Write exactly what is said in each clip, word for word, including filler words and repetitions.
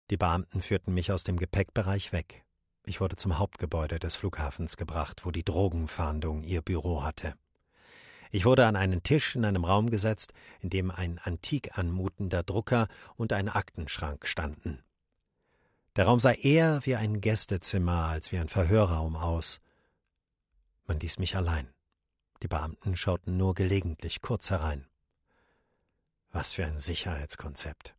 Die Beamten führten mich aus dem Gepäckbereich weg. Ich wurde zum Hauptgebäude des Flughafens gebracht, wo die Drogenfahndung ihr Büro hatte. Ich wurde an einen Tisch in einem Raum gesetzt, in dem ein antik anmutender Drucker und ein Aktenschrank standen. Der Raum sah eher wie ein Gästezimmer als wie ein Verhörraum aus. Man ließ mich allein. Die Beamten schauten nur gelegentlich kurz herein. Was für ein Sicherheitskonzept.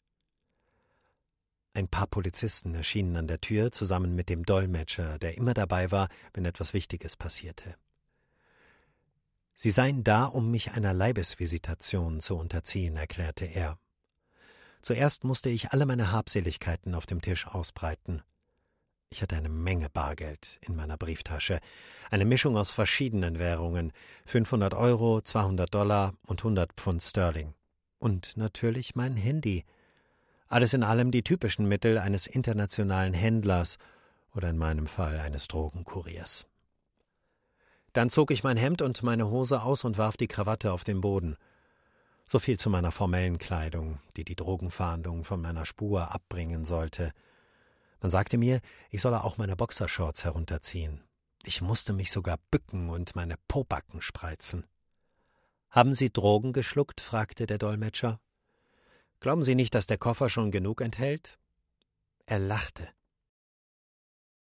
Ein paar Polizisten erschienen an der Tür, zusammen mit dem Dolmetscher, der immer dabei war, wenn etwas Wichtiges passierte. Sie seien da, um mich einer Leibesvisitation zu unterziehen, erklärte er. Zuerst musste ich alle meine Habseligkeiten auf dem Tisch ausbreiten. Ich hatte eine Menge Bargeld in meiner Brieftasche, eine Mischung aus verschiedenen Währungen, fünfhundert Euro, zweihundert Dollar und hundert Pfund Sterling. Und natürlich mein Handy. Alles in allem die typischen Mittel eines internationalen Händlers oder in meinem Fall eines Drogenkuriers. Dann zog ich mein Hemd und meine Hose aus und warf die Krawatte auf den Boden. So viel zu meiner formellen Kleidung, die die Drogenfahndung von meiner Spur abbringen sollte. Man sagte mir, ich solle auch meine Boxershorts herunterziehen. Ich musste mich sogar bücken und meine Pobacken spreizen. »Haben Sie Drogen geschluckt?« fragte der Dolmetscher. »Glauben Sie nicht, dass der Koffer schon genug enthält?« Er lachte.